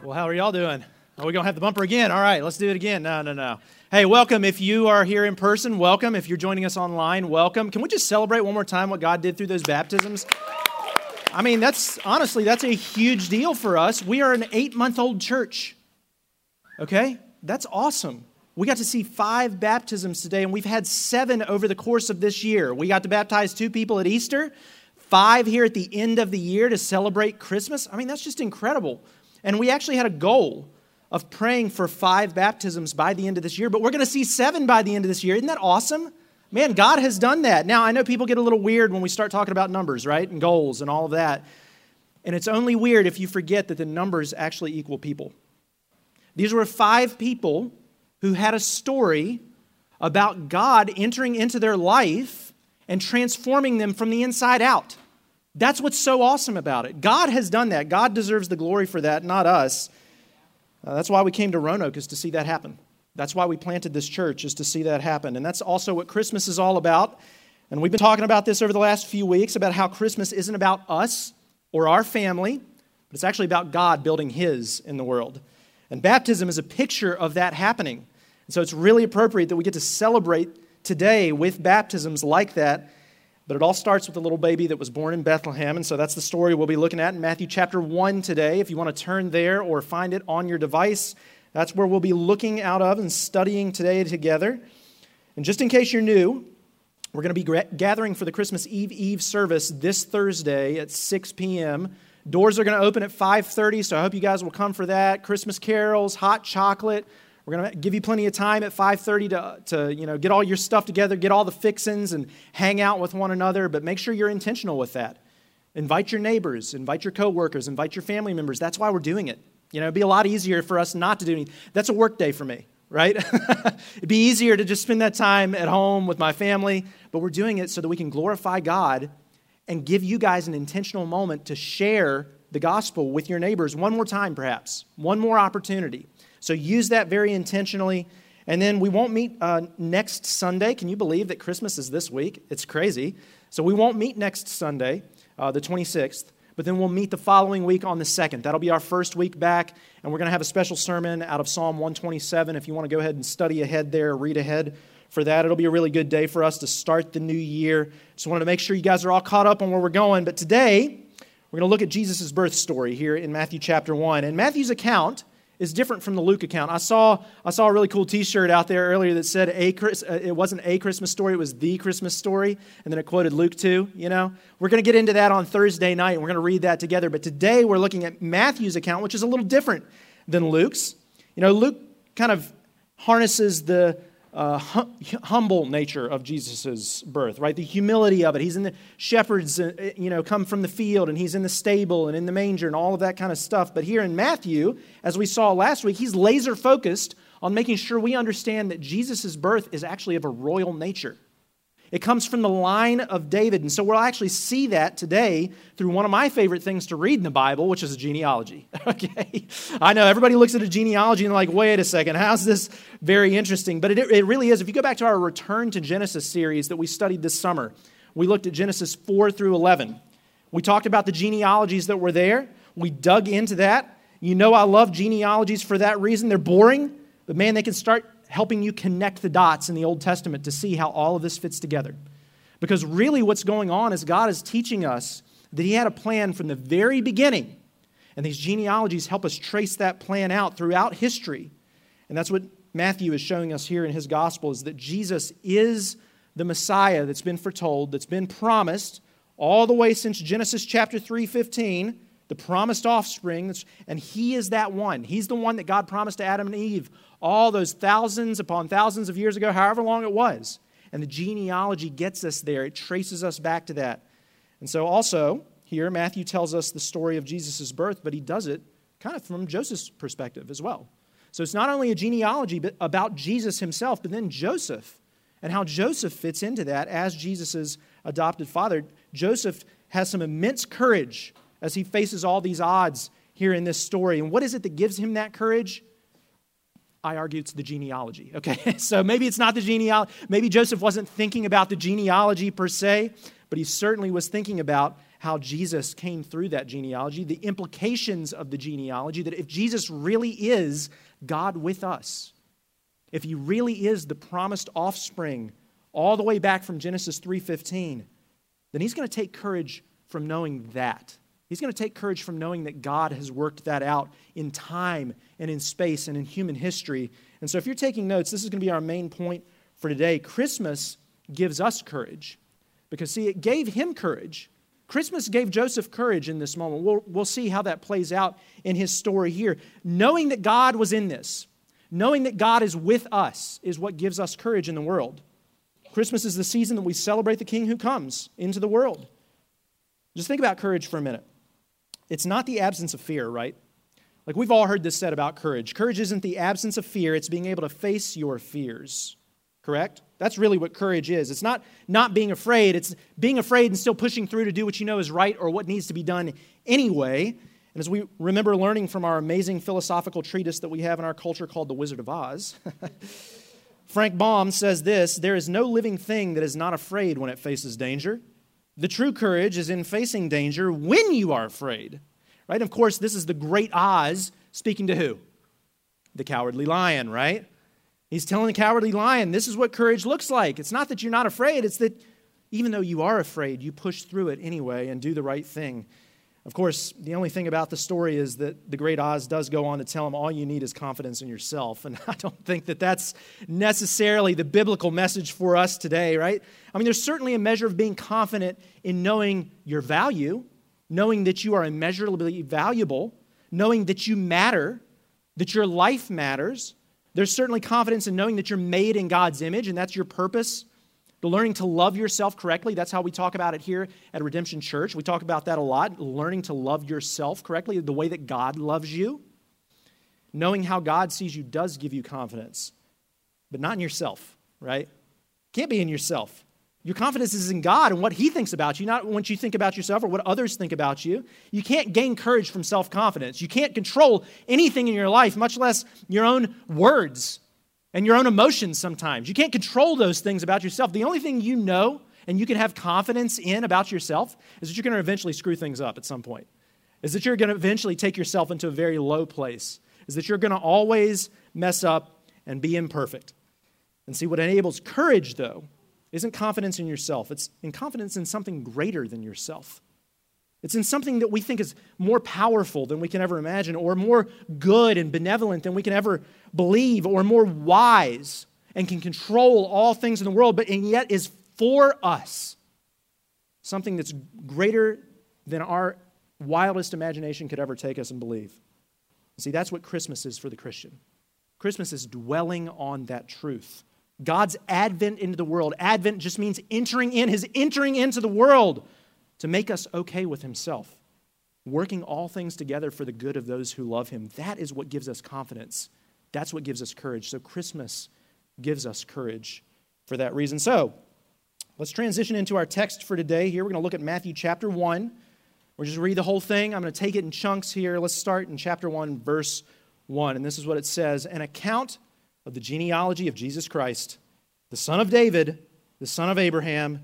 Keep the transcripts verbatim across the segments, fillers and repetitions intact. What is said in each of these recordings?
Well, how are y'all doing? Are we going to have the bumper again? All right, let's do it again. No, no, no. Hey, welcome. If you are here in person, welcome. If you're joining us online, welcome. Can we just celebrate one more time what God did through those baptisms? I mean, that's honestly, that's a huge deal for us. We are an eight-month-old church, okay? That's awesome. We got to see five baptisms today, and we've had seven over the course of this year. We got to baptize two people at Easter, five here at the end of the year to celebrate Christmas. I mean, that's just incredible. And we actually had a goal of praying for five baptisms by the end of this year, but we're going to see seven by the end of this year. Isn't that awesome? Man, God has done that. Now, I know people get a little weird when we start talking about numbers, right? And goals and all of that. And it's only weird if you forget that the numbers actually equal people. These were five people who had a story about God entering into their life and transforming them from the inside out. That's what's so awesome about it. God has done that. God deserves the glory for that, not us. Uh, that's why we came to Roanoke, is to see that happen. That's why we planted this church, is to see that happen. And that's also what Christmas is all about. And we've been talking about this over the last few weeks, about how Christmas isn't about us or our family, but it's actually about God building His in the world. And baptism is a picture of that happening. And so it's really appropriate that we get to celebrate today with baptisms like that. But it all starts with a little baby that was born in Bethlehem. And so that's the story we'll be looking at in Matthew chapter one today. If you want to turn there or find it on your device, that's where we'll be looking out of and studying today together. And just in case you're new, we're going to be gathering for the Christmas Eve Eve service this Thursday at six p.m. Doors are going to open at five thirty, so I hope you guys will come for that. Christmas carols, hot chocolate. We're going to give you plenty of time at five thirty to, to you know, get all your stuff together, get all the fixins, and hang out with one another. But make sure you're intentional with that. Invite your neighbors, invite your coworkers, invite your family members. That's why we're doing it. You know, it'd be a lot easier for us not to do anything. That's a work day for me, right? It'd be easier to just spend that time at home with my family. But we're doing it so that we can glorify God and give you guys an intentional moment to share the gospel with your neighbors one more time, perhaps. One more opportunity. So use that very intentionally. And then we won't meet uh, next Sunday. Can you believe that Christmas is this week? It's crazy. So we won't meet next Sunday, uh, the twenty-sixth. But then we'll meet the following week on the second. That'll be our first week back. And we're going to have a special sermon out of Psalm one twenty-seven. If you want to go ahead and study ahead there, read ahead for that. It'll be a really good day for us to start the new year. Just wanted to make sure you guys are all caught up on where we're going. But today, we're going to look at Jesus' birth story here in Matthew chapter one. And Matthew's account is different from the Luke account. I saw I saw a really cool T-shirt out there earlier that said a uh, it wasn't a Christmas story, it was the Christmas story, and then it quoted Luke two. You know, we're going to get into that on Thursday night, and we're going to read that together. But today we're looking at Matthew's account, which is a little different than Luke's. You know, Luke kind of harnesses the Uh, hum- humble nature of Jesus' birth, right? The humility of it. He's in the shepherds, uh, you know, come from the field, and he's in the stable and in the manger and all of that kind of stuff. But here in Matthew, as we saw last week, he's laser focused on making sure we understand that Jesus' birth is actually of a royal nature. It comes from the line of David. And so we'll actually see that today through one of my favorite things to read in the Bible, which is a genealogy. Okay, I know everybody looks at a genealogy and they're like, wait a second, how's this very interesting? But it, it really is. If you go back to our Return to Genesis series that we studied this summer, we looked at Genesis four through eleven. We talked about the genealogies that were there. We dug into that. You know I love genealogies for that reason. They're boring, but man, they can start helping you connect the dots in the Old Testament to see how all of this fits together. Because really what's going on is God is teaching us that He had a plan from the very beginning. And these genealogies help us trace that plan out throughout history. And that's what Matthew is showing us here in his gospel, is that Jesus is the Messiah that's been foretold, that's been promised all the way since Genesis chapter three fifteen, the promised offspring, and He is that one. He's the one that God promised to Adam and Eve all those thousands upon thousands of years ago, however long it was. And the genealogy gets us there. It traces us back to that. And so also, here, Matthew tells us the story of Jesus' birth, but he does it kind of from Joseph's perspective as well. So it's not only a genealogy about Jesus himself, but then Joseph, and how Joseph fits into that as Jesus' adopted father. Joseph has some immense courage as he faces all these odds here in this story. And what is it that gives him that courage? I argue it's the genealogy. Okay, so maybe it's not the genealogy. Maybe Joseph wasn't thinking about the genealogy per se, but he certainly was thinking about how Jesus came through that genealogy, the implications of the genealogy, that if Jesus really is God with us, if he really is the promised offspring all the way back from Genesis three fifteen, then he's going to take courage from knowing that. He's going to take courage from knowing that God has worked that out in time and in space and in human history. And so if you're taking notes, this is going to be our main point for today. Christmas gives us courage because, see, it gave him courage. Christmas gave Joseph courage in this moment. We'll, we'll see how that plays out in his story here. Knowing that God was in this, knowing that God is with us is what gives us courage in the world. Christmas is the season that we celebrate the King who comes into the world. Just think about courage for a minute. It's not the absence of fear, right? Like we've all heard this said about courage. Courage isn't the absence of fear, it's being able to face your fears. Correct? That's really what courage is. It's not not being afraid, it's being afraid and still pushing through to do what you know is right or what needs to be done anyway. And as we remember learning from our amazing philosophical treatise that we have in our culture called The Wizard of Oz, Frank Baum says this: there is no living thing that is not afraid when it faces danger. The true courage is in facing danger when you are afraid. Right? Of course, this is the great Oz speaking to who? The cowardly lion, right? He's telling the cowardly lion, this is what courage looks like. It's not that you're not afraid, it's that even though you are afraid, you push through it anyway and do the right thing. Of course, the only thing about the story is that the great Oz does go on to tell him all you need is confidence in yourself. And I don't think that that's necessarily the biblical message for us today, right? I mean, there's certainly a measure of being confident in knowing your value, knowing that you are immeasurably valuable, knowing that you matter, that your life matters. There's certainly confidence in knowing that you're made in God's image, and that's your purpose. The learning to love yourself correctly, that's how we talk about it here at Redemption Church. We talk about that a lot, learning to love yourself correctly, the way that God loves you. Knowing how God sees you does give you confidence, but not in yourself, right? Can't be in yourself. Your confidence is in God and what he thinks about you, not what you think about yourself or what others think about you. You can't gain courage from self-confidence. You can't control anything in your life, much less your own words and your own emotions sometimes. You can't control those things about yourself. The only thing you know and you can have confidence in about yourself is that you're going to eventually screw things up at some point. Is that you're going to eventually take yourself into a very low place. Is that you're going to always mess up and be imperfect. And see, what enables courage, though, isn't confidence in yourself. It's in confidence in something greater than yourself. It's in something that we think is more powerful than we can ever imagine, or more good and benevolent than we can ever believe, or more wise and can control all things in the world, but and yet is for us. Something that's greater than our wildest imagination could ever take us and believe. See, that's what Christmas is for the Christian. Christmas is dwelling on that truth. God's advent into the world. Advent just means entering in, his entering into the world to make us okay with himself, working all things together for the good of those who love him. That is what gives us confidence. That's what gives us courage. So Christmas gives us courage for that reason. So let's transition into our text for today. Here we're going to look at Matthew chapter one. We'll just read the whole thing. I'm going to take it in chunks here. Let's start in chapter one, verse one. And this is what it says: an account of the genealogy of Jesus Christ, the son of David, the son of Abraham.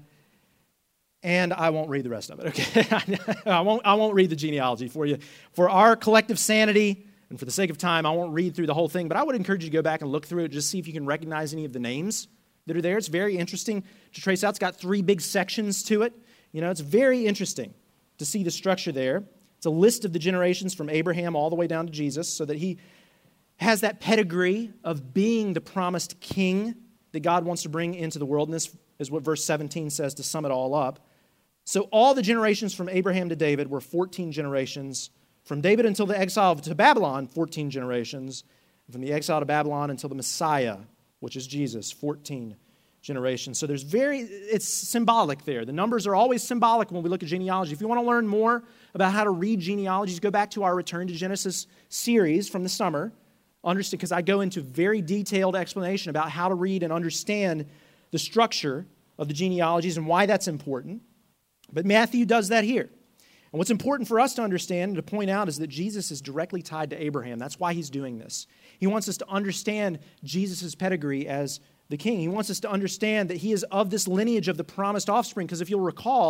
And I won't read the rest of it, okay? I won't, I won't read the genealogy for you. For our collective sanity and for the sake of time, I won't read through the whole thing, but I would encourage you to go back and look through it, just see if you can recognize any of the names that are there. It's very interesting to trace out. It's got three big sections to it. You know, it's very interesting to see the structure there. It's a list of the generations from Abraham all the way down to Jesus, so that he has that pedigree of being the promised king that God wants to bring into the world. And this is what verse seventeen says to sum it all up. So all the generations from Abraham to David were fourteen generations. From David until the exile to Babylon, fourteen generations. From the exile to Babylon until the Messiah, which is Jesus, fourteen generations. So there's very, it's symbolic there. The numbers are always symbolic when we look at genealogy. If you want to learn more about how to read genealogies, go back to our Return to Genesis series from the summer. Understand, because I go into very detailed explanation about how to read and understand the structure of the genealogies and why that's important. But Matthew does that here. And what's important for us to understand and to point out is that Jesus is directly tied to Abraham. That's why he's doing this. He wants us to understand Jesus' pedigree as the king. He wants us to understand that he is of this lineage of the promised offspring, because if you'll recall,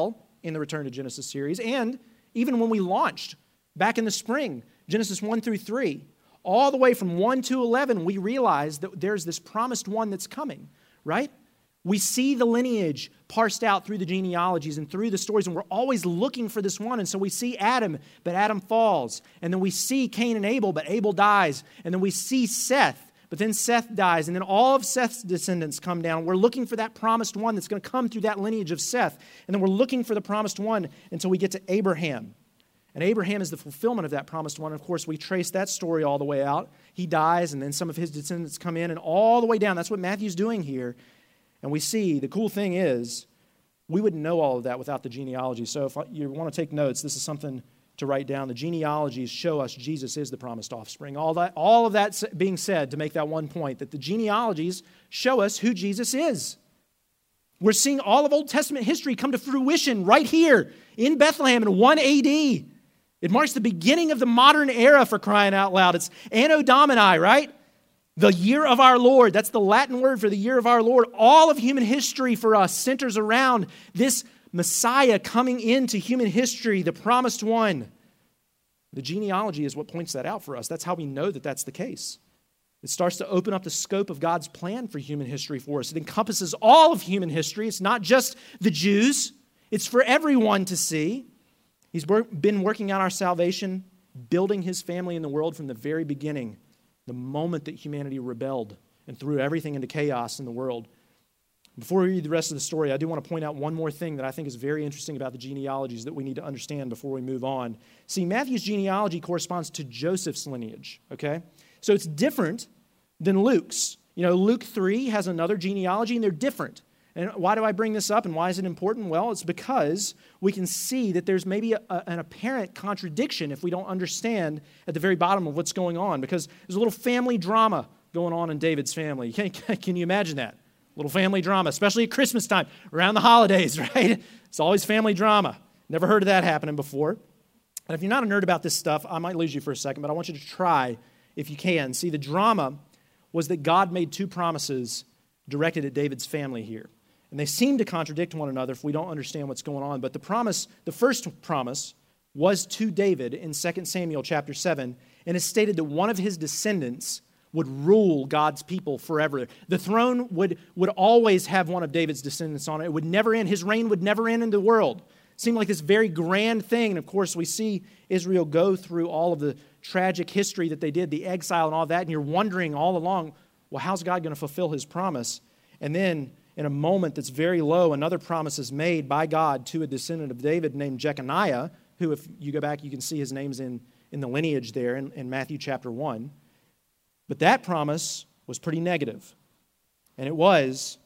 in the Return to Genesis series, and even when we launched back in the spring, Genesis one through three, all the way from one to eleven, we realize that there's this promised one that's coming, right? We see the lineage parsed out through the genealogies and through the stories, and we're always looking for this one. And so we see Adam, but Adam falls. And then we see Cain and Abel, but Abel dies. And then we see Seth, but then Seth dies. And then all of Seth's descendants come down. We're looking for that promised one that's going to come through that lineage of Seth. And then we're looking for the promised one until we get to Abraham. And Abraham is the fulfillment of that promised one. Of course, we trace that story all the way out. He dies, and then some of his descendants come in, and all the way down. That's what Matthew's doing here. And we see, the cool thing is, we wouldn't know all of that without the genealogy. So if you want to take notes, this is something to write down. The genealogies show us Jesus is the promised offspring. All that, all of that being said, to make that one point, that the genealogies show us who Jesus is. We're seeing all of Old Testament history come to fruition right here in Bethlehem in one A D. It marks the beginning of the modern era, for crying out loud. It's Anno Domini, right? The year of our Lord. That's the Latin word for the year of our Lord. All of human history for us centers around this Messiah coming into human history, the promised one. The genealogy is what points that out for us. That's how we know that that's the case. It starts to open up the scope of God's plan for human history for us. It encompasses all of human history. It's not just the Jews. It's for everyone to see. He's been working out our salvation, building his family in the world from the very beginning, the moment that humanity rebelled and threw everything into chaos in the world. Before we read the rest of the story, I do want to point out one more thing that I think is very interesting about the genealogies that we need to understand before we move on. See, Matthew's genealogy corresponds to Joseph's lineage, okay? So it's different than Luke's. You know, Luke three has another genealogy, and they're different. And why do I bring this up, and why is it important? Well, it's because we can see that there's maybe a, a, an apparent contradiction if we don't understand at the very bottom of what's going on, because there's a little family drama going on in David's family. Can, can you imagine that? A little family drama, especially at Christmas time, around the holidays, right? It's always family drama. Never heard of that happening before. And if you're not a nerd about this stuff, I might lose you for a second, but I want you to try, if you can. See, the drama was that God made two promises directed at David's family here. And they seem to contradict one another if we don't understand what's going on. But the promise, the first promise, was to David in Second Samuel chapter seven, and it stated that one of his descendants would rule God's people forever. The throne would, would always have one of David's descendants on it. It would never end. His reign would never end in the world. It seemed like this very grand thing. And of course, we see Israel go through all of the tragic history that they did, the exile and all that, and you're wondering all along, well, how's God going to fulfill his promise? And then in a moment that's very low, another promise is made by God to a descendant of David named Jeconiah, who, if you go back, you can see his name's in, in the lineage there in, in Matthew chapter one. But that promise was pretty negative. And it was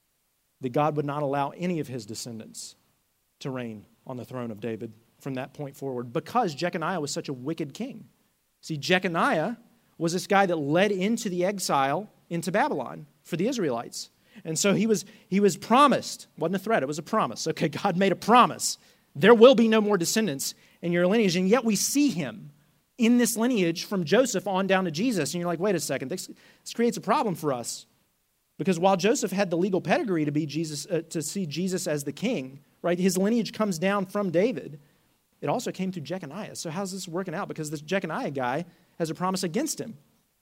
that God would not allow any of his descendants to reign on the throne of David from that point forward, because Jeconiah was such a wicked king. See, Jeconiah was this guy that led into the exile into Babylon for the Israelites. And so he was he was promised. It wasn't a threat, it was a promise. Okay, God made a promise. There will be no more descendants in your lineage. And yet we see him in this lineage from Joseph on down to Jesus. And you're like, wait a second, this, this creates a problem for us. Because while Joseph had the legal pedigree to be Jesus, uh, to see Jesus as the king, right? His lineage comes down from David. It also came through Jeconiah. So how's this working out? Because this Jeconiah guy has a promise against him.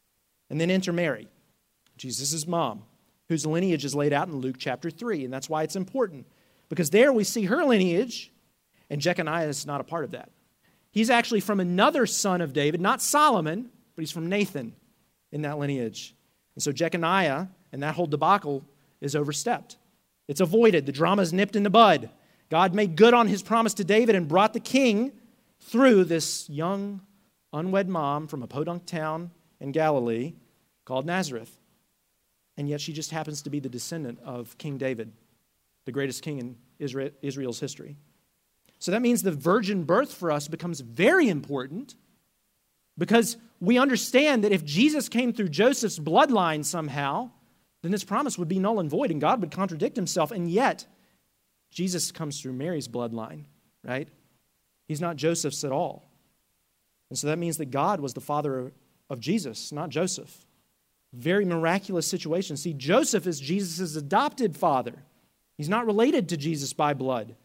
And then enter Mary, Jesus' mom, whose lineage is laid out in Luke chapter three. And that's why it's important. Because there we see her lineage, and Jeconiah is not a part of that. He's actually from another son of David, not Solomon, but he's from Nathan in that lineage. And so Jeconiah and that whole debacle is overstepped. It's avoided. The drama is nipped in the bud. God made good on his promise to David and brought the king through this young, unwed mom from a podunk town in Galilee called Nazareth. And yet she just happens to be the descendant of King David, the greatest king in Israel, Israel's history. So that means the virgin birth for us becomes very important, because we understand that if Jesus came through Joseph's bloodline somehow, then this promise would be null and void and God would contradict himself. And yet, Jesus comes through Mary's bloodline, right? He's not Joseph's at all. And so that means that God was the father of Jesus, not Joseph. Very miraculous situation. See, Joseph is Jesus' adopted father. He's not related to Jesus by blood.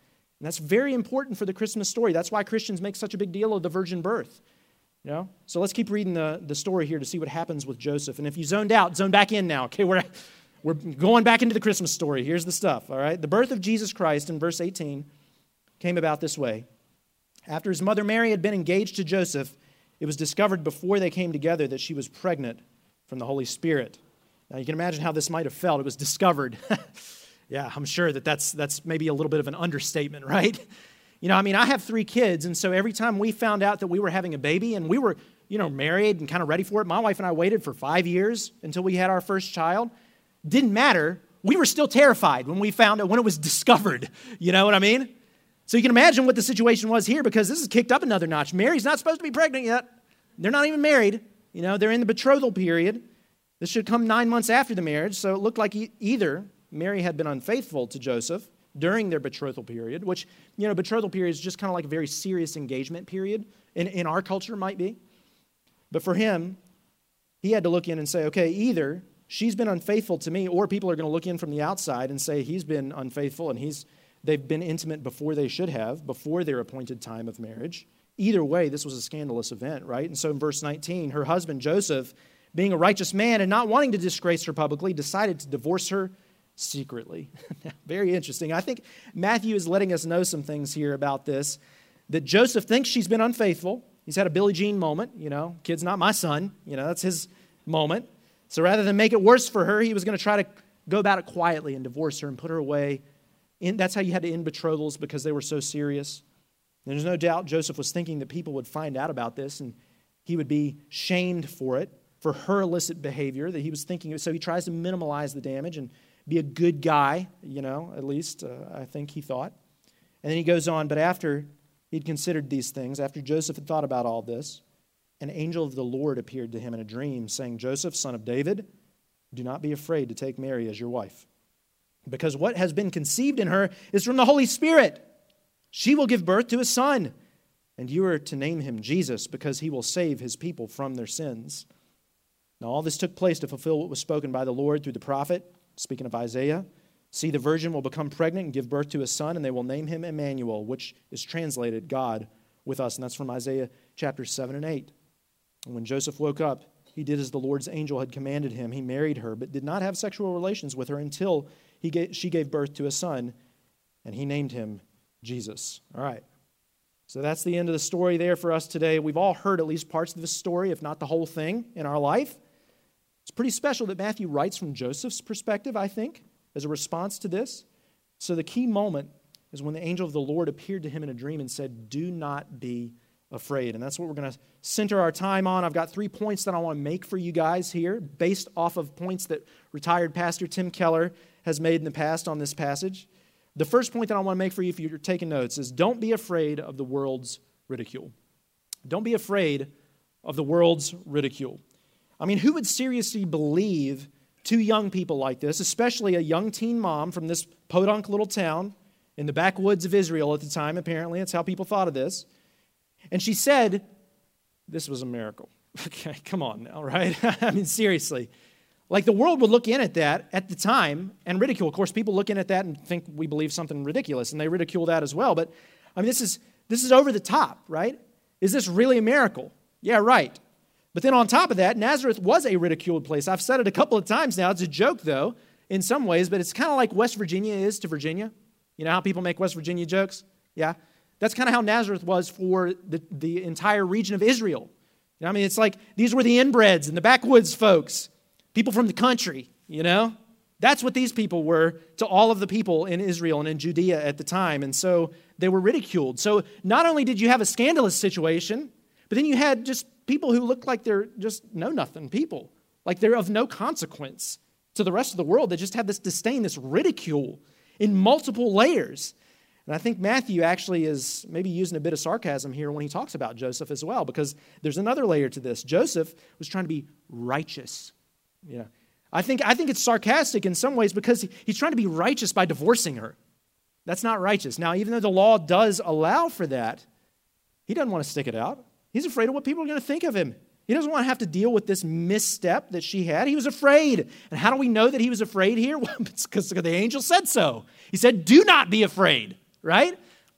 And that's very important for the Christmas story. That's why Christians make such a big deal of the virgin birth. You know? So let's keep reading the, the story here to see what happens with Joseph. And if you zoned out, zone back in now. Okay, we're, we're going back into the Christmas story. Here's the stuff, all right? The birth of Jesus Christ in verse eighteen came about this way. After his mother Mary had been engaged to Joseph, it was discovered before they came together that she was pregnant from the Holy Spirit. Now you can imagine how this might have felt. It was discovered. Yeah, I'm sure that that's, that's maybe a little bit of an understatement, right? You know, I mean, I have three kids, and so every time we found out that we were having a baby and we were, you know, married and kind of ready for it, my wife and I waited for five years until we had our first child. Didn't matter. We were still terrified when we found it, when it was discovered. You know what I mean? So you can imagine what the situation was here, because this is kicked up another notch. Mary's not supposed to be pregnant yet. They're not even married. You know, they're in the betrothal period. This should come nine months after the marriage, so it looked like e- either Mary had been unfaithful to Joseph during their betrothal period, which, you know, betrothal period is just kind of like a very serious engagement period. In, in our culture, might be. But for him, he had to look in and say, okay, either she's been unfaithful to me, or people are going to look in from the outside and say he's been unfaithful and he's they've been intimate before they should have, before their appointed time of marriage. Either way, this was a scandalous event, right? And so in verse nineteen, her husband, Joseph, being a righteous man and not wanting to disgrace her publicly, decided to divorce her secretly. Very interesting. I think Matthew is letting us know some things here about this, that Joseph thinks she's been unfaithful. He's had a Billie Jean moment, you know, kid's not my son, you know, that's his moment. So rather than make it worse for her, he was going to try to go about it quietly and divorce her and put her away. In, that's how you had to end betrothals, because they were so serious. And there's no doubt Joseph was thinking that people would find out about this and he would be shamed for it, for her illicit behavior that he was thinking of. So he tries to minimize the damage and be a good guy, you know, at least uh, I think he thought. And then he goes on, but after he'd considered these things, after Joseph had thought about all this, an angel of the Lord appeared to him in a dream, saying, Joseph, son of David, do not be afraid to take Mary as your wife, because what has been conceived in her is from the Holy Spirit. She will give birth to a son, and you are to name him Jesus, because he will save his people from their sins. Now all this took place to fulfill what was spoken by the Lord through the prophet, speaking of Isaiah. See, the virgin will become pregnant and give birth to a son, and they will name him Emmanuel, which is translated God with us. And that's from Isaiah chapter seven and eight. And when Joseph woke up, he did as the Lord's angel had commanded him. He married her, but did not have sexual relations with her until he gave, she gave birth to a son, and he named him Jesus. All right. So that's the end of the story there for us today. We've all heard at least parts of this story, if not the whole thing, in our life. It's pretty special that Matthew writes from Joseph's perspective, I think, as a response to this. So the key moment is when the angel of the Lord appeared to him in a dream and said, do not be afraid. And that's what we're going to center our time on. I've got three points that I want to make for you guys here, based off of points that retired Pastor Tim Keller has made in the past on this passage. The first point that I want to make for you, if you're taking notes, is don't be afraid of the world's ridicule. Don't be afraid of the world's ridicule. I mean, who would seriously believe two young people like this, especially a young teen mom from this podunk little town in the backwoods of Israel at the time, apparently. That's how people thought of this. And she said, this was a miracle. Okay, come on now, right? I mean, seriously. Like the world would look in at that at the time and ridicule. Of course, people look in at that and think we believe something ridiculous, and they ridicule that as well. But, I mean, this is this is over the top, right? Is this really a miracle? Yeah, right. But then on top of that, Nazareth was a ridiculed place. I've said it a couple of times now. It's a joke, though, in some ways, but it's kind of like West Virginia is to Virginia. You know how people make West Virginia jokes? Yeah. That's kind of how Nazareth was for the, the entire region of Israel. You know, I mean, it's like these were the inbreds and the backwoods folks, people from the country, you know? That's what these people were to all of the people in Israel and in Judea at the time. And so they were ridiculed. So not only did you have a scandalous situation, but then you had just people who look like they're just know-nothing people, like they're of no consequence to the rest of the world. They just have this disdain, this ridicule in multiple layers. And I think Matthew actually is maybe using a bit of sarcasm here when he talks about Joseph as well, because there's another layer to this. Joseph was trying to be righteous. You know, I think, I think it's sarcastic in some ways because he's trying to be righteous by divorcing her. That's not righteous. Now, even though the law does allow for that, he doesn't want to stick it out. He's afraid of what people are going to think of him. He doesn't want to have to deal with this misstep that she had. He was afraid. And how do we know that he was afraid here? Well, it's because the angel said so. He said, do not be afraid, right?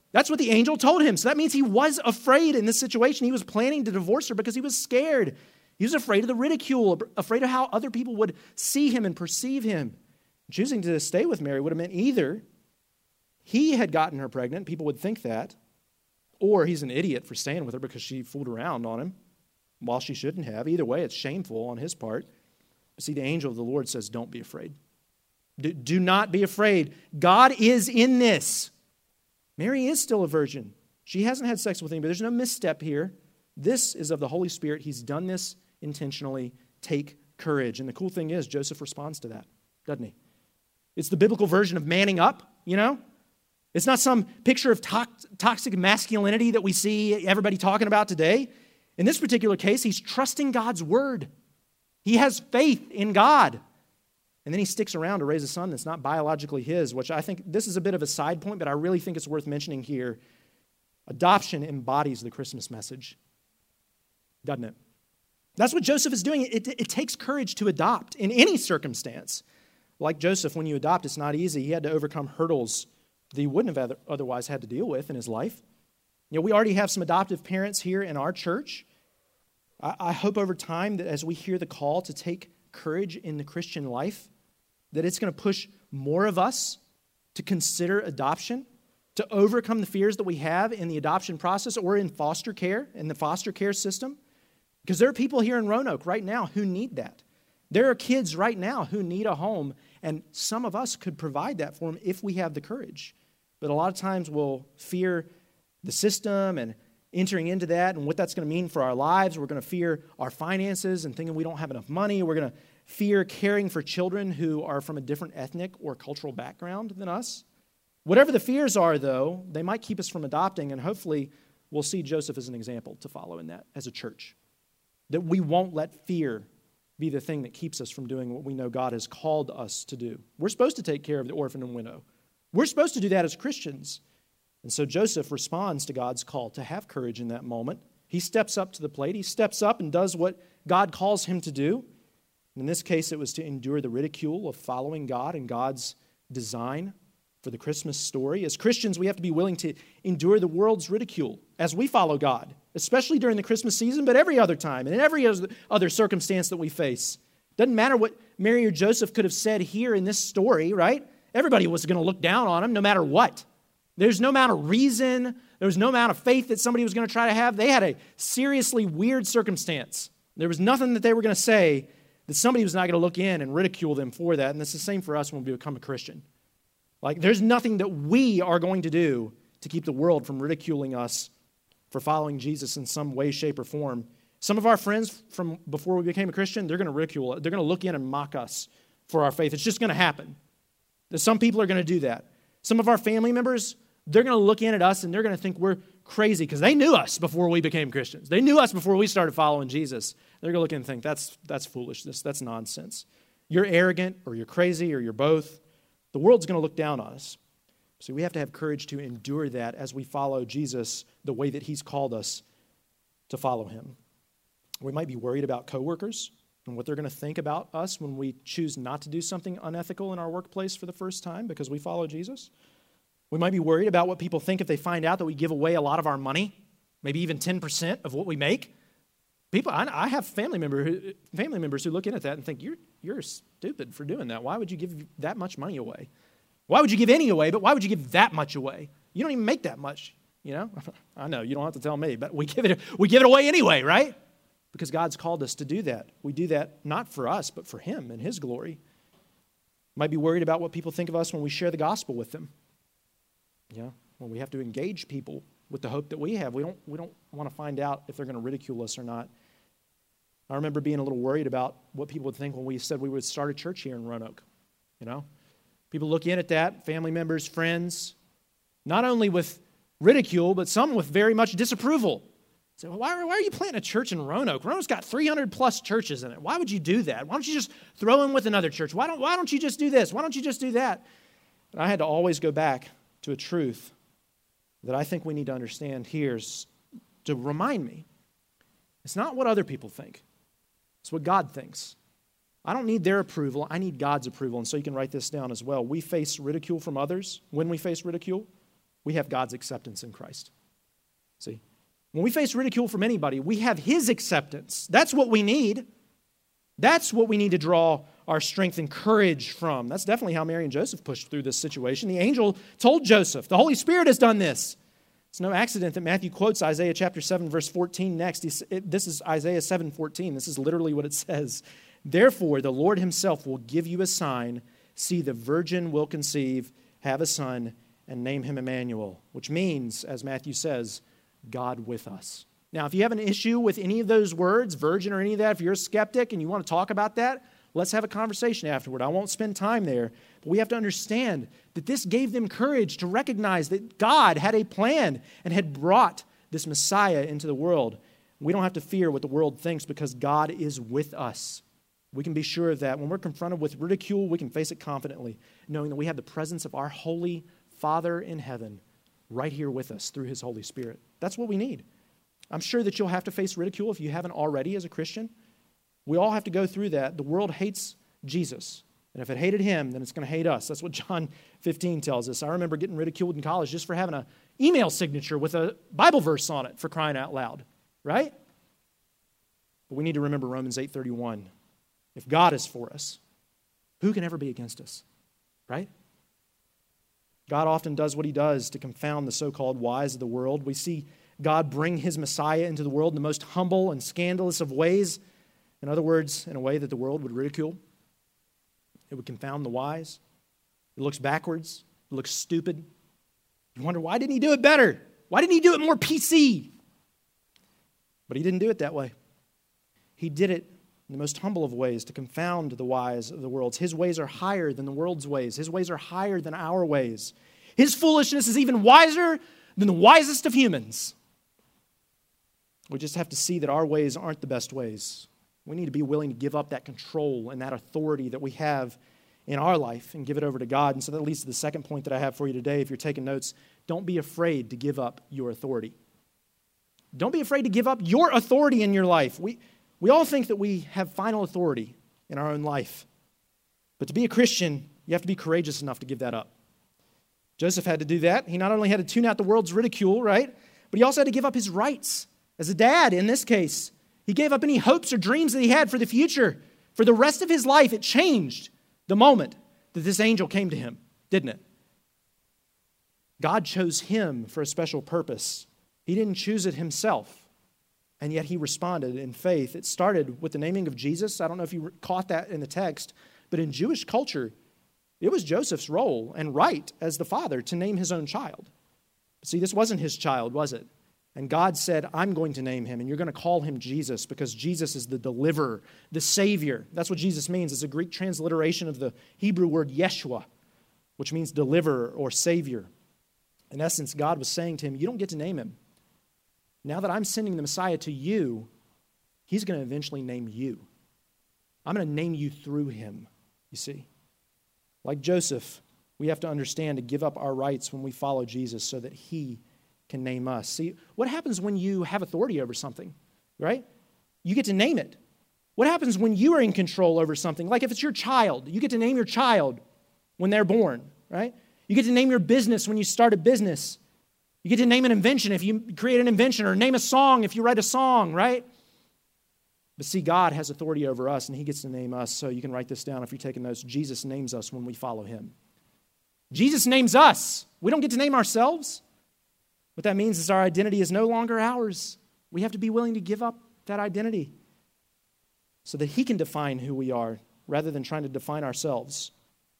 That's what the angel told him. So that means he was afraid in this situation. He was planning to divorce her because he was scared. He was afraid of the ridicule, afraid of how other people would see him and perceive him. Choosing to stay with Mary would have meant either he had gotten her pregnant, people would think that, or he's an idiot for staying with her because she fooled around on him while she shouldn't have. Either way, it's shameful on his part. But see, the angel of the Lord says, don't be afraid. Do, do not be afraid. God is in this. Mary is still a virgin. She hasn't had sex with anybody. There's no misstep here. This is of the Holy Spirit. He's done this intentionally. Take courage. And the cool thing is, Joseph responds to that, doesn't he? It's the biblical version of manning up, you know? It's not some picture of to- toxic masculinity that we see everybody talking about today. In this particular case, he's trusting God's word. He has faith in God. And then he sticks around to raise a son that's not biologically his, which I think this is a bit of a side point, but I really think it's worth mentioning here. Adoption embodies the Christmas message, doesn't it? That's what Joseph is doing. It, it, it takes courage to adopt in any circumstance. Like Joseph, when you adopt, it's not easy. He had to overcome hurdles that he wouldn't have otherwise had to deal with in his life. You know, we already have some adoptive parents here in our church. I, I hope over time that as we hear the call to take courage in the Christian life, that it's going to push more of us to consider adoption, to overcome the fears that we have in the adoption process or in foster care, in the foster care system. Because there are people here in Roanoke right now who need that. There are kids right now who need a home, and some of us could provide that for them if we have the courage. But a lot of times we'll fear the system and entering into that and what that's going to mean for our lives. We're going to fear our finances and thinking we don't have enough money. We're going to fear caring for children who are from a different ethnic or cultural background than us. Whatever the fears are, though, they might keep us from adopting, and hopefully we'll see Joseph as an example to follow in that as a church. That we won't let fear be the thing that keeps us from doing what we know God has called us to do. We're supposed to take care of the orphan and widow. We're supposed to do that as Christians. And so Joseph responds to God's call to have courage in that moment. He steps up to the plate. He steps up and does what God calls him to do. In this case, it was to endure the ridicule of following God and God's design for the Christmas story. As Christians, we have to be willing to endure the world's ridicule as we follow God, especially during the Christmas season, but every other time and in every other circumstance that we face. Doesn't matter what Mary or Joseph could have said here in this story, right? Everybody was going to look down on him no matter what. There's no amount of reason, there was no amount of faith that somebody was going to try to have. They had a seriously weird circumstance. There was nothing that they were going to say that somebody was not going to look in and ridicule them for that. And it's the same for us when we become a Christian. Like, there's nothing that we are going to do to keep the world from ridiculing us for following Jesus in some way, shape, or form. Some of our friends from before we became a Christian, they're going to ridicule us. They're going to look in and mock us for our faith. It's just going to happen. Some people are going to do that. Some of our family members, they're going to look in at us and they're going to think we're crazy because they knew us before we became Christians. They knew us before we started following Jesus. They're going to look in and think, that's, that's foolishness. That's nonsense. You're arrogant or you're crazy or you're both. The world's going to look down on us. So we have to have courage to endure that as we follow Jesus the way that he's called us to follow him. We might be worried about coworkers and what they're going to think about us when we choose not to do something unethical in our workplace for the first time because we follow Jesus. We might be worried about what people think if they find out that we give away a lot of our money, maybe even ten percent of what we make. People, I, I have family member who, family members who look in at that and think, you're, you're stupid for doing that. Why would you give that much money away? Why would you give any away, but why would you give that much away? You don't even make that much, you know? I know, you don't have to tell me, but we give it we give it away anyway, right? Because God's called us to do that. We do that not for us, but for him and his glory. Might be worried about what people think of us when we share the gospel with them. You know, when we have to engage people with the hope that we have. We don't, we don't want to find out if they're going to ridicule us or not. I remember being a little worried about what people would think when we said we would start a church here in Roanoke, you know? People look in at that, family members, friends, not only with ridicule, but some with very much disapproval. Say, well, why, why are you planting a church in Roanoke? Roanoke's got three hundred plus churches in it. Why would you do that? Why don't you just throw in with another church? Why don't, why don't you just do this? Why don't you just do that? And I had to always go back to a truth that I think we need to understand here is to remind me. It's not what other people think. It's what God thinks. I don't need their approval. I need God's approval. And so you can write this down as well. We face ridicule from others when we face ridicule. We have God's acceptance in Christ. See? When we face ridicule from anybody, we have His acceptance. That's what we need. That's what we need to draw our strength and courage from. That's definitely how Mary and Joseph pushed through this situation. The angel told Joseph, the Holy Spirit has done this. It's no accident that Matthew quotes Isaiah chapter seven, verse fourteen next. This is Isaiah seven fourteen. This is literally what it says. Therefore, the Lord Himself will give you a sign. See, the virgin will conceive, have a son, and name him Emmanuel, which means, as Matthew says, God with us. Now, if you have an issue with any of those words, virgin or any of that, if you're a skeptic and you want to talk about that, let's have a conversation afterward. I won't spend time there, but we have to understand that this gave them courage to recognize that God had a plan and had brought this Messiah into the world. We don't have to fear what the world thinks because God is with us. We can be sure of that. When we're confronted with ridicule, we can face it confidently, knowing that we have the presence of our holy Father in heaven right here with us through His Holy Spirit. That's what we need. I'm sure that you'll have to face ridicule if you haven't already as a Christian. We all have to go through that. The world hates Jesus. And if it hated Him, then it's going to hate us. That's what John fifteen tells us. I remember getting ridiculed in college just for having an email signature with a Bible verse on it, for crying out loud. Right? But we need to remember Romans eight thirty-one. If God is for us, who can ever be against us? Right? God often does what He does to confound the so-called wise of the world. We see God bring His Messiah into the world in the most humble and scandalous of ways. In other words, in a way that the world would ridicule. It would confound the wise. It looks backwards. It looks stupid. You wonder, why didn't He do it better? Why didn't He do it more P C? But He didn't do it that way. He did it in the most humble of ways to confound the wise of the world. His ways are higher than the world's ways. His ways are higher than our ways. His foolishness is even wiser than the wisest of humans. We just have to see that our ways aren't the best ways. We need to be willing to give up that control and that authority that we have in our life and give it over to God. And so that leads to the second point that I have for you today. If you're taking notes, don't be afraid to give up your authority. Don't be afraid to give up your authority in your life. We, we all think that we have final authority in our own life. But to be a Christian, you have to be courageous enough to give that up. Joseph had to do that. He not only had to tune out the world's ridicule, right? But he also had to give up his rights. As a dad, in this case, he gave up any hopes or dreams that he had for the future. For the rest of his life, it changed the moment that this angel came to him, didn't it? God chose him for a special purpose. He didn't choose it himself, and yet he responded in faith. It started with the naming of Jesus. I don't know if you caught that in the text, but in Jewish culture, it was Joseph's role and right as the father to name his own child. But see, this wasn't his child, was it? And God said, I'm going to name him, and you're going to call him Jesus because Jesus is the deliverer, the Savior. That's what Jesus means. It's a Greek transliteration of the Hebrew word Yeshua, which means deliverer or Savior. In essence, God was saying to him, you don't get to name him. Now that I'm sending the Messiah to you, He's going to eventually name you. I'm going to name you through him, you see. Like Joseph, we have to understand to give up our rights when we follow Jesus so that He can name us. See, what happens when you have authority over something, right? You get to name it. What happens when you are in control over something? Like if it's your child, you get to name your child when they're born, right? You get to name your business when you start a business. You get to name an invention if you create an invention, or name a song if you write a song, right? But see, God has authority over us, and He gets to name us. So you can write this down if you're taking notes. Jesus names us when we follow Him. Jesus names us. We don't get to name ourselves. What that means is our identity is no longer ours. We have to be willing to give up that identity so that He can define who we are rather than trying to define ourselves.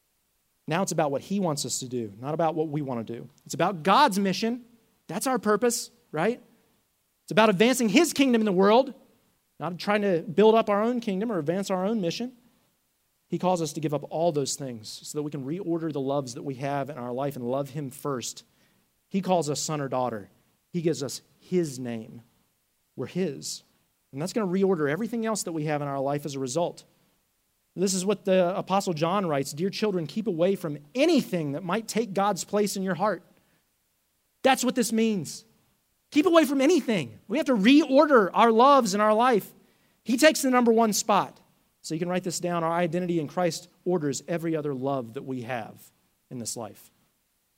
Now it's about what He wants us to do, not about what we want to do. It's about God's mission. That's our purpose, right? It's about advancing His kingdom in the world, not trying to build up our own kingdom or advance our own mission. He calls us to give up all those things so that we can reorder the loves that we have in our life and love Him first. He calls us son or daughter. He gives us His name. We're His. And that's going to reorder everything else that we have in our life as a result. This is what the Apostle John writes, dear children, keep away from anything that might take God's place in your heart. That's what this means. Keep away from anything. We have to reorder our loves in our life. He takes the number one spot. So you can write this down. Our identity in Christ orders every other love that we have in this life.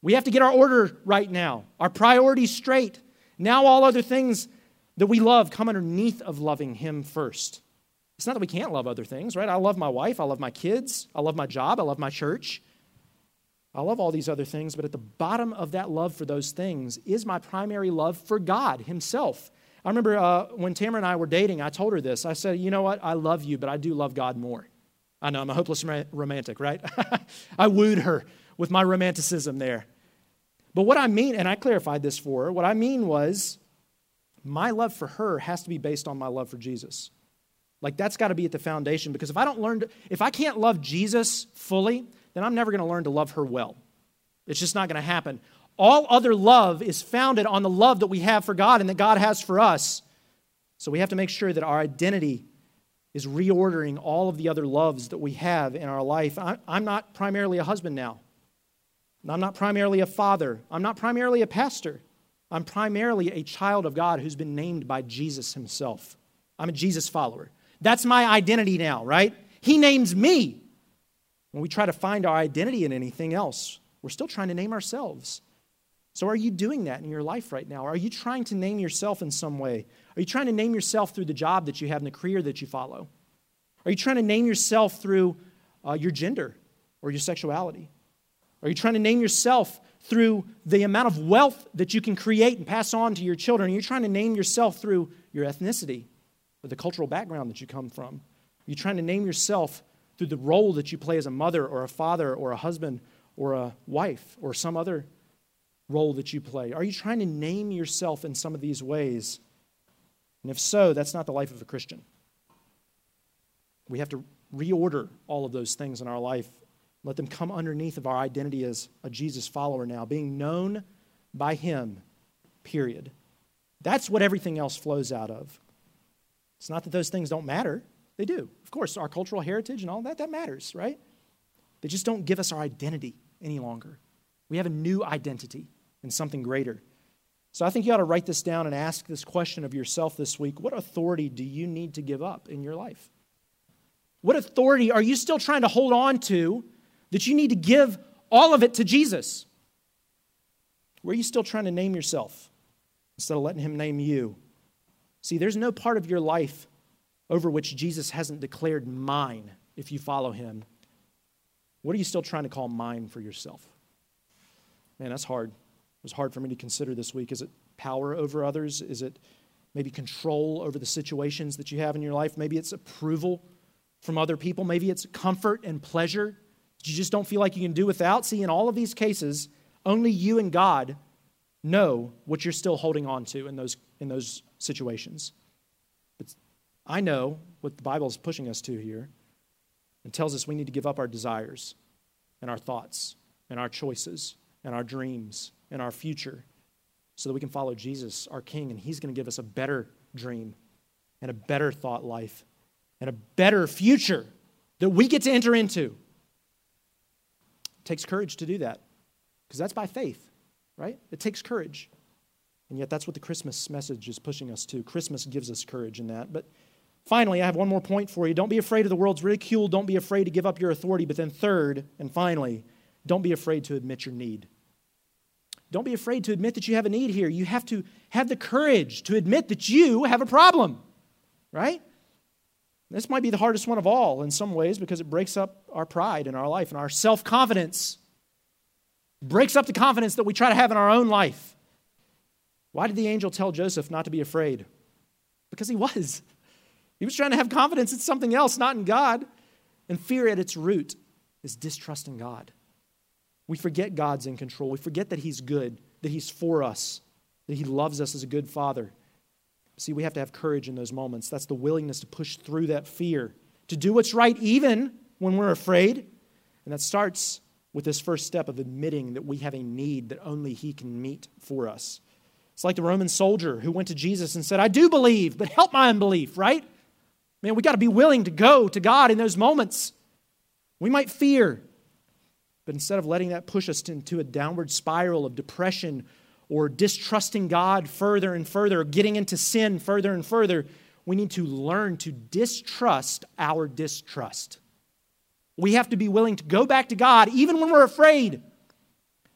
We have to get our order right now, our priorities straight. Now all other things that we love come underneath of loving Him first. It's not that we can't love other things, right? I love my wife, I love my kids, I love my job, I love my church. I love all these other things, but at the bottom of that love for those things is my primary love for God Himself. I remember uh, when Tamara and I were dating, I told her this. I said, you know what? I love you, but I do love God more. I know, I'm a hopeless romantic, right? I wooed her with my romanticism there. But what I mean, and I clarified this for her, what I mean was my love for her has to be based on my love for Jesus. Like that's got to be at the foundation, because if I don't learn, to, if I can't love Jesus fully, then I'm never going to learn to love her well. It's just not going to happen. All other love is founded on the love that we have for God and that God has for us. So we have to make sure that our identity is reordering all of the other loves that we have in our life. I, I'm not primarily a husband now. I'm not primarily a father. I'm not primarily a pastor. I'm primarily a child of God who's been named by Jesus Himself. I'm a Jesus follower. That's my identity now, right? He names me. When we try to find our identity in anything else, we're still trying to name ourselves. So are you doing that in your life right now? Are you trying to name yourself in some way? Are you trying to name yourself through the job that you have and the career that you follow? Are you trying to name yourself through uh, your gender or your sexuality? Are you trying to name yourself through the amount of wealth that you can create and pass on to your children? Are you trying to name yourself through your ethnicity or the cultural background that you come from? Are you trying to name yourself through the role that you play as a mother or a father or a husband or a wife or some other role that you play? Are you trying to name yourself in some of these ways? And if so, that's not the life of a Christian. We have to reorder all of those things in our life. Let them come underneath of our identity as a Jesus follower now, being known by Him, period. That's what everything else flows out of. It's not that those things don't matter. They do. Of course, our cultural heritage and all that, that matters, right? They just don't give us our identity any longer. We have a new identity in something greater. So I think you ought to write this down and ask this question of yourself this week. What authority do you need to give up in your life? What authority are you still trying to hold on to that you need to give all of it to Jesus? Where are you still trying to name yourself instead of letting Him name you? See, there's no part of your life over which Jesus hasn't declared mine if you follow Him. What are you still trying to call mine for yourself? Man, that's hard. It was hard for me to consider this week. Is it power over others? Is it maybe control over the situations that you have in your life? Maybe it's approval from other people. Maybe it's comfort and pleasure that you just don't feel like you can do without. See, in all of these cases, only you and God know what you're still holding on to in those, in those situations. But I know what the Bible is pushing us to here. It tells us we need to give up our desires and our thoughts and our choices and our dreams and our future so that we can follow Jesus, our King, and He's going to give us a better dream and a better thought life and a better future that we get to enter into. It takes courage to do that because that's by faith, right? It takes courage. And yet that's what the Christmas message is pushing us to. Christmas gives us courage in that. But finally, I have one more point for you. Don't be afraid of the world's ridicule. Don't be afraid to give up your authority. But then third, and finally, don't be afraid to admit your need. Don't be afraid to admit that you have a need here. You have to have the courage to admit that you have a problem, right? This might be the hardest one of all in some ways because it breaks up our pride in our life and our self-confidence. Breaks up the confidence that we try to have in our own life. Why did the angel tell Joseph not to be afraid? Because he was. He was trying to have confidence in something else, not in God. And fear at its root is distrust in God. We forget God's in control. We forget that He's good, that He's for us, that He loves us as a good Father. See, we have to have courage in those moments. That's the willingness to push through that fear, to do what's right even when we're afraid. And that starts with this first step of admitting that we have a need that only He can meet for us. It's like the Roman soldier who went to Jesus and said, I do believe, but help my unbelief, right? Man, we got to be willing to go to God in those moments. We might fear, but instead of letting that push us into a downward spiral of depression or distrusting God further and further, or getting into sin further and further, we need to learn to distrust our distrust. We have to be willing to go back to God even when we're afraid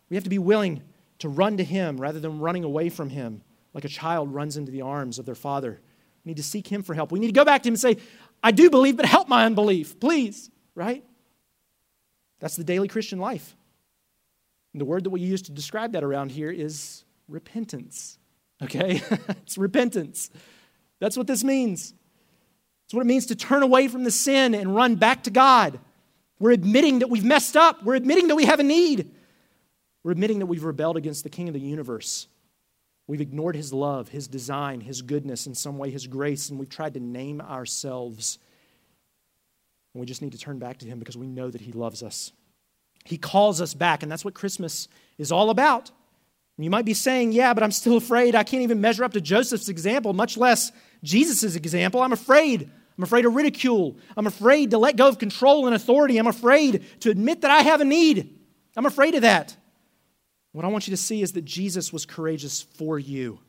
We have to be willing to run to him rather than running away from him like a child runs into the arms of their father. We need to seek him for help. We need to go back to him and say, I do believe, but help my unbelief, please, right? That's the daily Christian life. And the word that we use to describe that around here is repentance, okay? It's repentance. That's what this means. It's what it means to turn away from the sin and run back to God. We're admitting that we've messed up. We're admitting that we have a need. We're admitting that we've rebelled against the King of the universe. We've ignored his love, his design, his goodness, in some way his grace, and we've tried to name ourselves. And we just need to turn back to him because we know that he loves us. He calls us back, and that's what Christmas is all about. And you might be saying, yeah, but I'm still afraid. I can't even measure up to Joseph's example, much less Jesus' example. I'm afraid. I'm afraid of ridicule. I'm afraid to let go of control and authority. I'm afraid to admit that I have a need. I'm afraid of that. What I want you to see is that Jesus was courageous for you.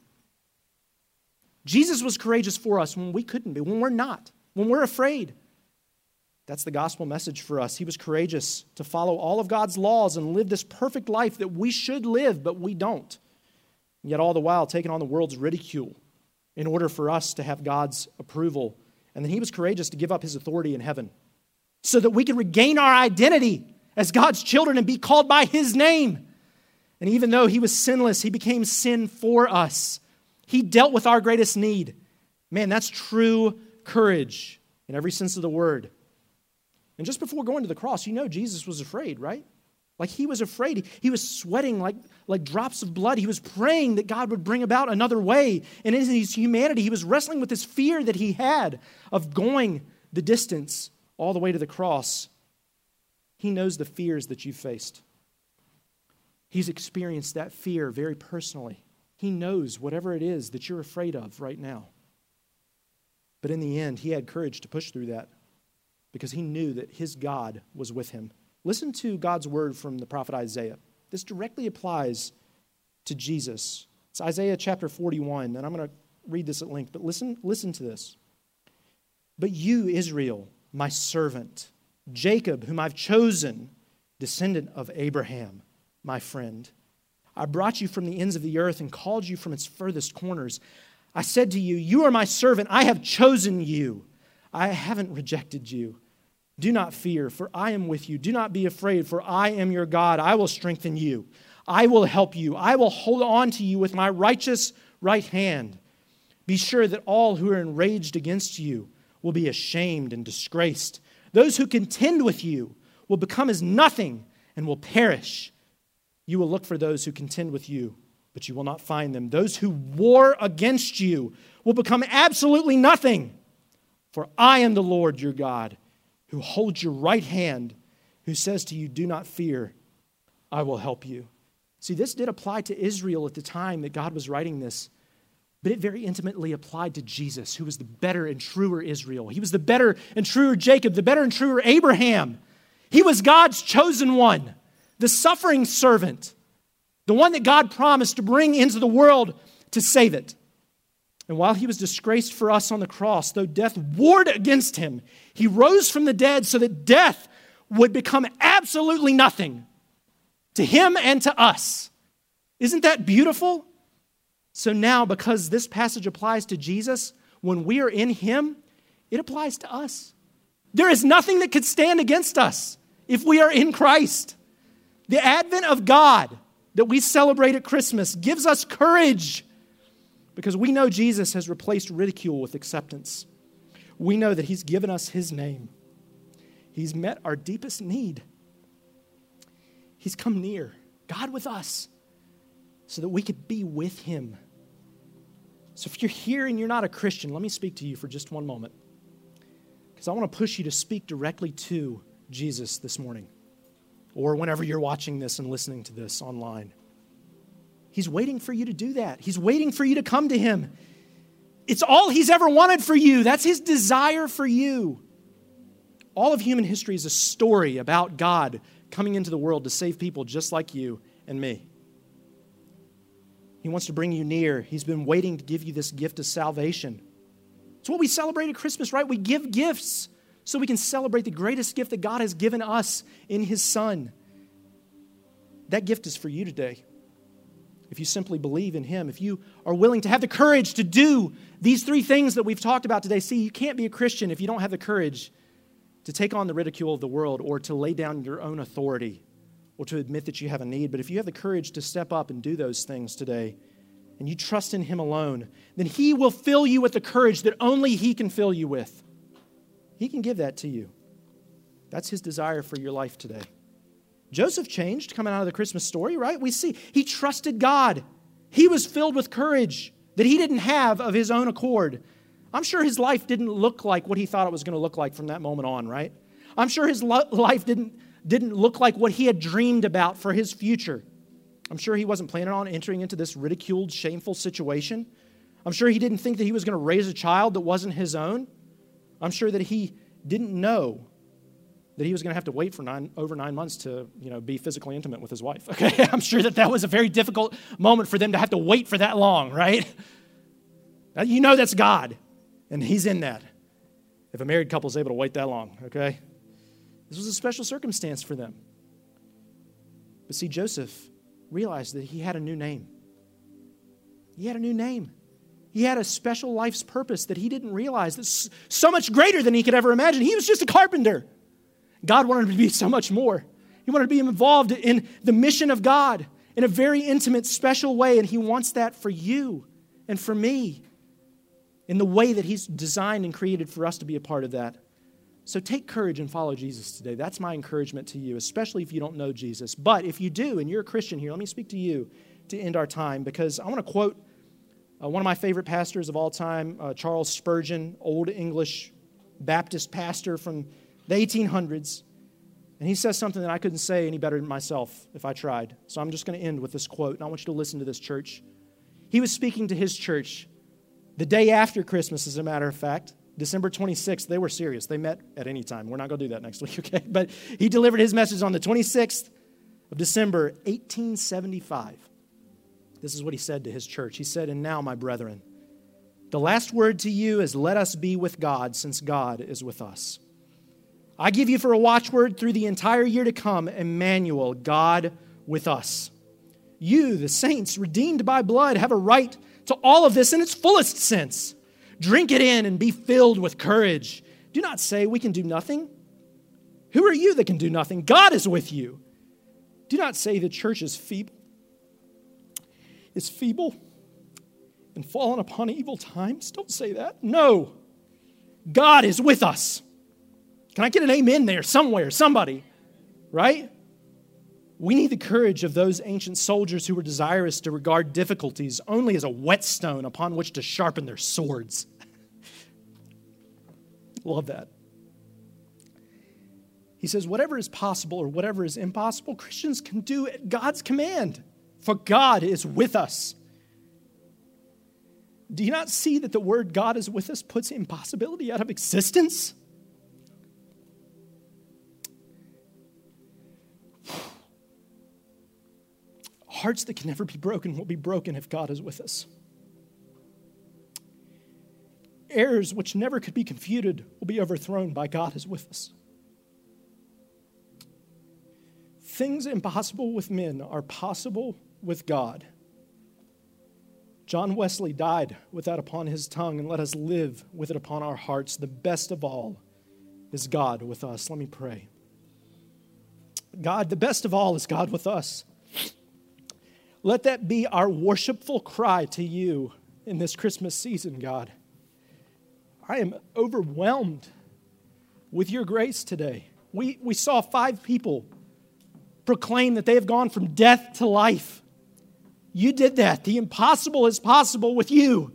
Jesus was courageous for us when we couldn't be, when we're not, when we're afraid. That's the gospel message for us. He was courageous to follow all of God's laws and live this perfect life that we should live, but we don't. Yet all the while taking on the world's ridicule in order for us to have God's approval. And then he was courageous to give up his authority in heaven so that we could regain our identity as God's children and be called by his name. And even though he was sinless, he became sin for us. He dealt with our greatest need. Man, that's true courage in every sense of the word. And just before going to the cross, you know Jesus was afraid, right? Like he was afraid. He was sweating like, like drops of blood. He was praying that God would bring about another way. And in his humanity, he was wrestling with this fear that he had of going the distance all the way to the cross. He knows the fears that you faced. He's experienced that fear very personally. He knows whatever it is that you're afraid of right now. But in the end, he had courage to push through that because he knew that his God was with him. Listen to God's word from the prophet Isaiah. This directly applies to Jesus. It's Isaiah chapter forty-one, and I'm going to read this at length, but listen, listen to this. But you, Israel, my servant, Jacob, whom I've chosen, descendant of Abraham, my friend, I brought you from the ends of the earth and called you from its furthest corners. I said to you, you are my servant. I have chosen you. I haven't rejected you. Do not fear, for I am with you. Do not be afraid, for I am your God. I will strengthen you. I will help you. I will hold on to you with my righteous right hand. Be sure that all who are enraged against you will be ashamed and disgraced. Those who contend with you will become as nothing and will perish. You will look for those who contend with you, but you will not find them. Those who war against you will become absolutely nothing. For I am the Lord your God, who holds your right hand, who says to you, do not fear, I will help you. See, this did apply to Israel at the time that God was writing this, but it very intimately applied to Jesus, who was the better and truer Israel. He was the better and truer Jacob, the better and truer Abraham. He was God's chosen one, the suffering servant, the one that God promised to bring into the world to save it. And while he was disgraced for us on the cross, though death warred against him, he rose from the dead so that death would become absolutely nothing to him and to us. Isn't that beautiful? So now, because this passage applies to Jesus, when we are in him, it applies to us. There is nothing that could stand against us if we are in Christ. The advent of God that we celebrate at Christmas gives us courage because we know Jesus has replaced ridicule with acceptance. We know that he's given us his name. He's met our deepest need. He's come near, God with us, so that we could be with him. So if you're here and you're not a Christian, let me speak to you for just one moment, because I want to push you to speak directly to Jesus this morning, or whenever you're watching this and listening to this online. He's waiting for you to do that. He's waiting for you to come to him. It's all he's ever wanted for you. That's his desire for you. All of human history is a story about God coming into the world to save people just like you and me. He wants to bring you near. He's been waiting to give you this gift of salvation. It's what we celebrate at Christmas, right? We give gifts so we can celebrate the greatest gift that God has given us in his Son. that gift is for you today. If you simply believe in Him, if you are willing to have the courage to do these three things that we've talked about today. See, you can't be a Christian if you don't have the courage to take on the ridicule of the world or to lay down your own authority or to admit that you have a need. But if you have the courage to step up and do those things today and you trust in Him alone, then He will fill you with the courage that only He can fill you with. He can give that to you. That's His desire for your life today. Joseph changed coming out of the Christmas story, right? We see he trusted God. He was filled with courage that he didn't have of his own accord. I'm sure his life didn't look like what he thought it was going to look like from that moment on, right? I'm sure his lo- life didn't, didn't look like what he had dreamed about for his future. I'm sure he wasn't planning on entering into this ridiculed, shameful situation. I'm sure he didn't think that he was going to raise a child that wasn't his own. I'm sure that he didn't know that he was going to have to wait for nine, over nine months to, you know, be physically intimate with his wife. Okay, I'm sure that that was a very difficult moment for them to have to wait for that long, right? Now, you know that's God, and He's in that. If a married couple is able to wait that long, okay? This was a special circumstance for them. But see, Joseph realized that he had a new name. He had a new name. He had a special life's purpose that he didn't realize. That's so much greater than he could ever imagine. He was just a carpenter. God wanted him to be so much more. He wanted to be involved in the mission of God in a very intimate, special way, and He wants that for you and for me in the way that He's designed and created for us to be a part of that. So take courage and follow Jesus today. That's my encouragement to you, especially if you don't know Jesus. But if you do, and you're a Christian here, let me speak to you to end our time, because I want to quote uh, one of my favorite pastors of all time, uh, Charles Spurgeon, old English Baptist pastor from the eighteen hundreds, and he says something that I couldn't say any better than myself if I tried. So I'm just going to end with this quote, and I want you to listen to this, church. He was speaking to his church the day after Christmas, as a matter of fact, December twenty-sixth. They were serious. They met at any time. We're not going to do that next week, okay? But he delivered his message on the twenty-sixth of December, eighteen seventy-five. This is what he said to his church. He said, "And now, my brethren, the last word to you is, let us be with God, since God is with us. I give you for a watchword through the entire year to come, Emmanuel, God with us. You, the saints, redeemed by blood, have a right to all of this in its fullest sense. Drink it in and be filled with courage. Do not say we can do nothing. Who are you that can do nothing? God is with you. Do not say the church is feeble. Is feeble and fallen upon evil times. Don't say that. No, God is with us." Can I get an amen there somewhere, somebody, right? We need the courage of those ancient soldiers who were desirous to regard difficulties only as a whetstone upon which to sharpen their swords. Love that. He says, whatever is possible or whatever is impossible, Christians can do at God's command, for God is with us. Do you not see that the word God is with us puts impossibility out of existence? Hearts that can never be broken will be broken if God is with us. Errors which never could be confuted will be overthrown by God is with us. Things impossible with men are possible with God. John Wesley died with that upon his tongue, and let us live with it upon our hearts. The best of all is God with us. Let me pray. God, the best of all is God with us. Let that be our worshipful cry to you in this Christmas season, God. I am overwhelmed with your grace today. We, we saw five people proclaim that they have gone from death to life. You did that. The impossible is possible with you.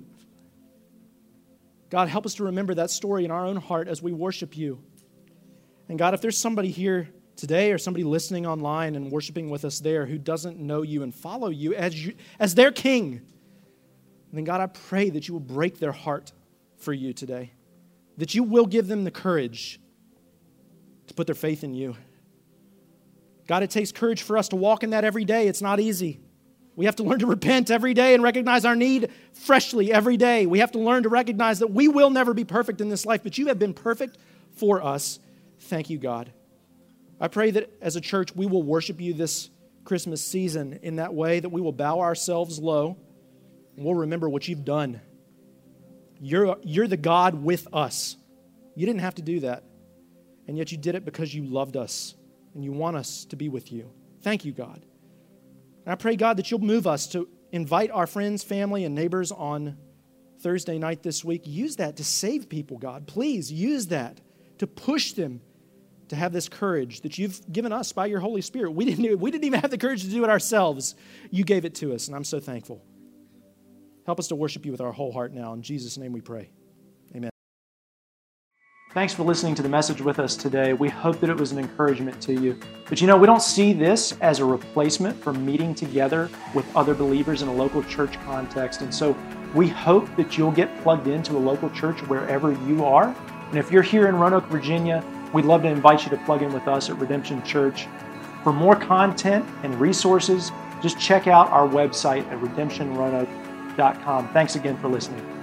God, help us to remember that story in our own heart as we worship you. And God, if there's somebody here today or somebody listening online and worshiping with us there who doesn't know you and follow you as you, as their king, then God, I pray that you will break their heart for you today, that you will give them the courage to put their faith in you. God, it takes courage for us to walk in that every day. It's not easy. We have to learn to repent every day and recognize our need freshly every day. We have to learn to recognize that we will never be perfect in this life, but you have been perfect for us. Thank you, God. I pray that as a church, we will worship you this Christmas season in that way that we will bow ourselves low and we'll remember what you've done. You're, you're the God with us. You didn't have to do that, and yet you did it because you loved us and you want us to be with you. Thank you, God. And I pray, God, that you'll move us to invite our friends, family, and neighbors on Thursday night this week. Use that to save people, God. Please use that to push them to have this courage that you've given us by your Holy Spirit. We didn't, we didn't even have the courage to do it ourselves. You gave it to us, and I'm so thankful. Help us to worship you with our whole heart now. In Jesus' name we pray. Amen. Thanks for listening to the message with us today. We hope that it was an encouragement to you. But you know, we don't see this as a replacement for meeting together with other believers in a local church context. And so we hope that you'll get plugged into a local church wherever you are. And if you're here in Roanoke, Virginia, we'd love to invite you to plug in with us at Redemption Church. For more content and resources, just check out our website at redemption roanoke dot com. Thanks again for listening.